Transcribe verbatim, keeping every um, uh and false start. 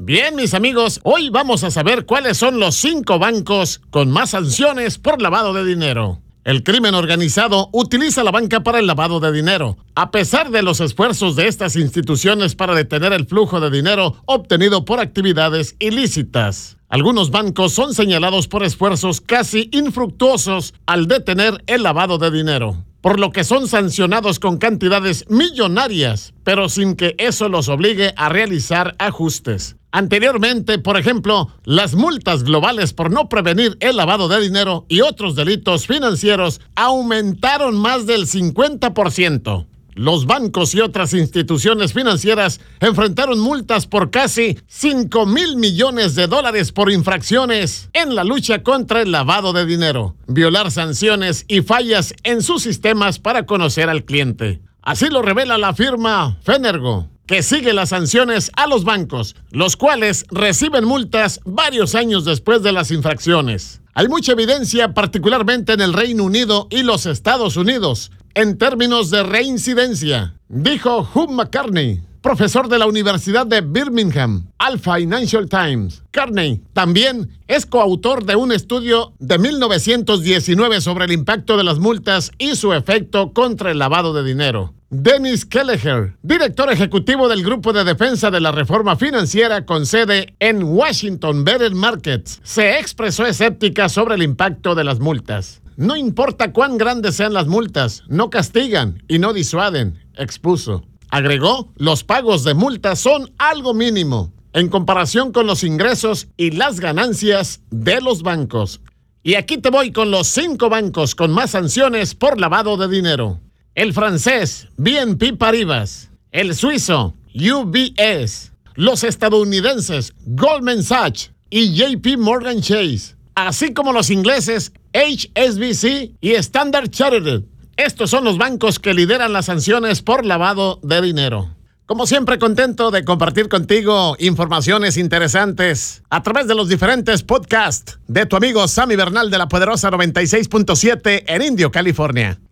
Bien, mis amigos, hoy vamos a saber cuáles son los cinco bancos con más sanciones por lavado de dinero. El crimen organizado utiliza la banca para el lavado de dinero. A pesar de los esfuerzos de estas instituciones para detener el flujo de dinero obtenido por actividades ilícitas, algunos bancos son señalados por esfuerzos casi infructuosos al detener el lavado de dinero, por lo que son sancionados con cantidades millonarias, pero sin que eso los obligue a realizar ajustes. Anteriormente, por ejemplo, las multas globales por no prevenir el lavado de dinero y otros delitos financieros aumentaron más del cincuenta por ciento. Los bancos y otras instituciones financieras enfrentaron multas por casi cinco mil millones de dólares por infracciones en la lucha contra el lavado de dinero, violar sanciones y fallas en sus sistemas para conocer al cliente. Así lo revela la firma Fenergo, que sigue las sanciones a los bancos, los cuales reciben multas varios años después de las infracciones. Hay mucha evidencia, particularmente en el Reino Unido y los Estados Unidos, en términos de reincidencia, dijo Hugh McCartney, profesor de la Universidad de Birmingham, al Financial Times. Carney también es coautor de un estudio de mil novecientos diecinueve sobre el impacto de las multas y su efecto contra el lavado de dinero. Dennis Kelleher, director ejecutivo del Grupo de Defensa de la Reforma Financiera con sede en Washington Better Markets, se expresó escéptica sobre el impacto de las multas. No importa cuán grandes sean las multas, no castigan y no disuaden, expuso. Agregó, los pagos de multas son algo mínimo en comparación con los ingresos y las ganancias de los bancos. Y aquí te voy con los cinco bancos con más sanciones por lavado de dinero. El francés B N P Paribas, el suizo U B S, los estadounidenses Goldman Sachs y J P Morgan Chase, así como los ingleses H S B C y Standard Chartered. Estos son los bancos que lideran las sanciones por lavado de dinero. Como siempre, contento de compartir contigo informaciones interesantes a través de los diferentes podcasts de tu amigo Sammy Bernal de la Poderosa noventa y seis punto siete en Indio, California.